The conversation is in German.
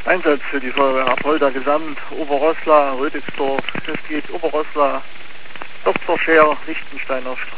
Einsatz für die Feuerwehr Apolda Gesamt, Oberroßla, Rödigsdorf, das geht Oberroßla, Dr. Scheer, Lichtensteiner Straße.